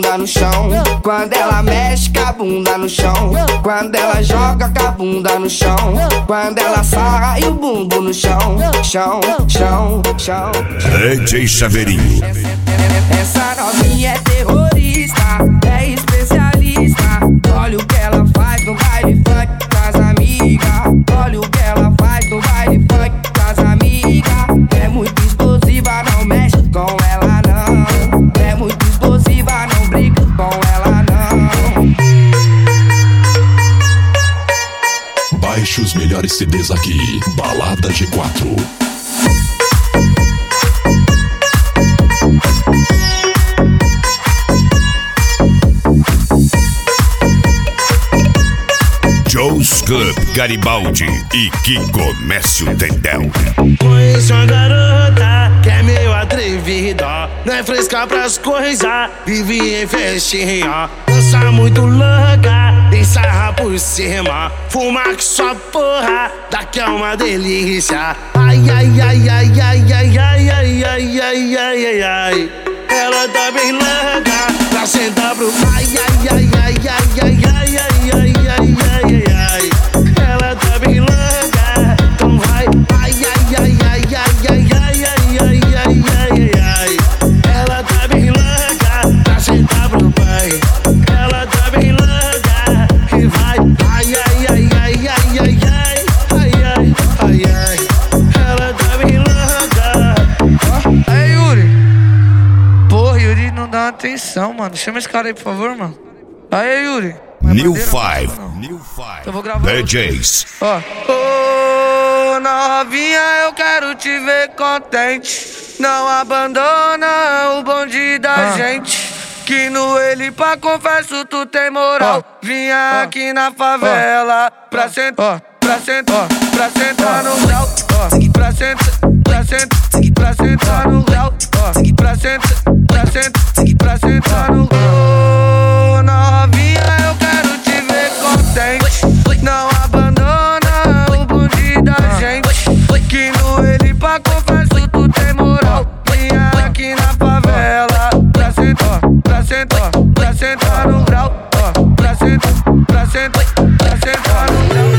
bunda no chão. Quando ela mexe com a bunda no chão. Quando ela joga com a bunda no chão. Quando ela sarra e o bumbum no chão. Chão, chão, chão. DJ Chaveirinho. Essa novinha é terrorista, é especialista. Olha o que ela faz no baile funk com as amigas. Olha o que ela faz no baile funk com as amigas. É muito explosiva, não mexe com ela não. É muito explosiva, não briga com ela não. Baixe os melhores CDs aqui, Balada G4. Joe's Club Garibaldi e que comece o tendel. Conheço uma garota que é meio atrevida, não é fresca pras coisas, vive em festinha. Dança muito louca, tem sarra por cima, fuma que sua porra, daqui é uma delícia. Ai, ai, ai, ai, ai, ai, ai, ai, ai, ai, ai, ai, ai. Ela tá bem louca pra sentar pro ai, ai, ai, ai, ai, ai, ai, ai, ai, ai, ai, ai. Ela tá bem louca, então vai. Ai, ai, ai, ai, ai, ai, ai, ai, ai, ai, ai, ai. Ela tá bem louca pra sentar pro pai. Ela tá bem louca e vai. Ai, ai, ai, ai, ai, ai, ai, ai, ai, ai, ai. Ela tá bem louca. Aí, Yuri. Porra, Yuri não dá atenção, mano. Chama esse cara aí, por favor, mano. Aí, Yuri. New Five. Eu vou gravar. DJs. Ó. Ô, novinha, eu quero te ver contente. Não abandona o bonde da gente. Que no ele pra confesso tu tem moral. Vinha aqui na favela pra sentar, pra sentar, pra sentar no grau. Pra sentar, pra sentar, pra sentar no grau. Pra sentar, pra sentar, pra sentar no grau. Novinha, eu quero te ver contente. Não abandona o bonde da gente. Que no ele pra confesso tu tem moral. Vinha aqui na favela pra sentar, pra sentar, pra sentar no grau. Pra sentar, pra sentar, pra sentar no grau.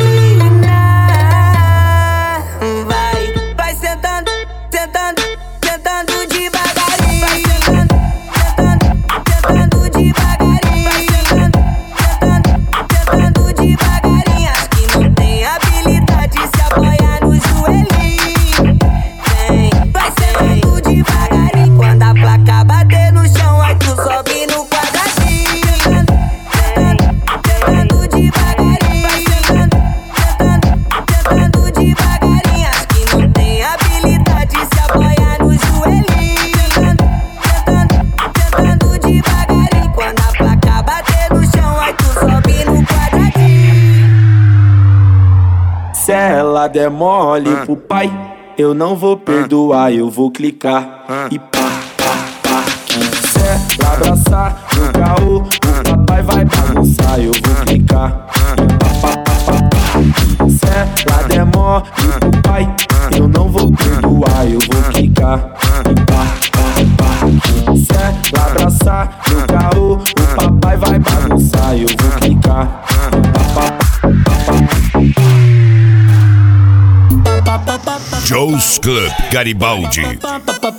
Vai sentando, sentando, sentando devagarinho. Vai sentando, sentando, sentando devagarinho. Vai sentando, sentando, sentando devagarinho. Acho que não tem habilidade se apoiar no joelhinho. Vem, vai sentando devagarinho. Quando a placa bater no chão, aí tu sobe no quadradinho. Sentando devagarinho. Vai sentando, sentando devagarinho. Acho que não tem habilidade se apoiar no joelhinho. Sentando devagarinho. Quando a placa bater no chão, aí tu sobe no quadradinho. Se ela der mole pro pai, eu não vou perdoar, eu vou clicar e pá, pá, pá. Se ela abraçar no caô, o papai vai bagunçar, eu vou clicar e pá, pá, pá, pá, pá. Se ela der mole pro pai, eu não vou perdoar, eu vou clicar e pá, pá, pá. Se ela abraçar no caô, o papai vai bagunçar, eu vou clicar e pá, pá, pá, pá. Joe's Club Garibaldi.